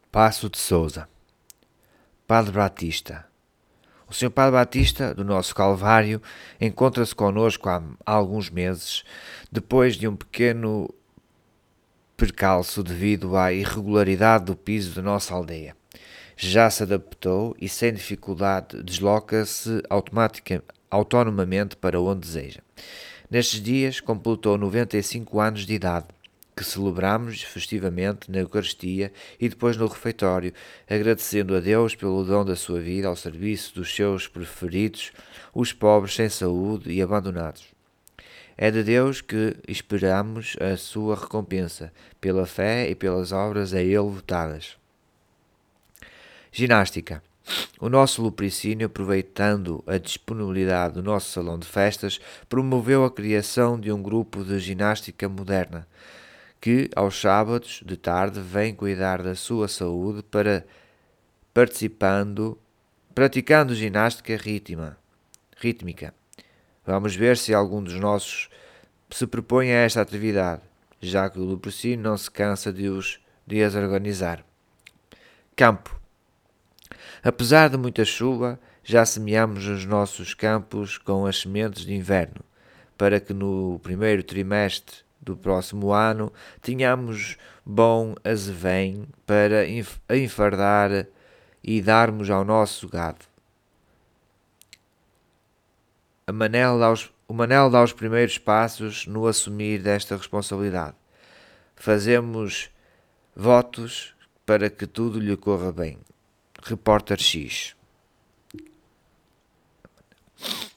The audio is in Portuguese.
Passo de Souza, Padre Batista. O Sr. Padre Batista, do nosso Calvário, encontra-se connosco há alguns meses, depois de um pequeno percalço devido à irregularidade do piso da nossa aldeia. Já se adaptou e, sem dificuldade, desloca-se autonomamente para onde deseja. Nestes dias, completou 95 anos de idade, que celebramos festivamente na Eucaristia e depois no refeitório, agradecendo a Deus pelo dom da sua vida ao serviço dos seus preferidos, os pobres sem saúde e abandonados. É de Deus que esperamos a sua recompensa, pela fé e pelas obras a ele votadas. Ginástica. O nosso Lupricínio, aproveitando a disponibilidade do nosso salão de festas, promoveu a criação de um grupo de ginástica moderna, que, aos sábados de tarde, vem cuidar da sua saúde praticando ginástica rítmica. Vamos ver se algum dos nossos se propõe a esta atividade, já que o Lupricínio não se cansa de as organizar. Campo. Apesar de muita chuva, já semeamos os nossos campos com as sementes de inverno, para que no primeiro trimestre do próximo ano tenhamos bom azevém para enfardar e darmos ao nosso gado. O Manel dá os primeiros passos no assumir desta responsabilidade. Fazemos votos para que tudo lhe corra bem. Repórter X.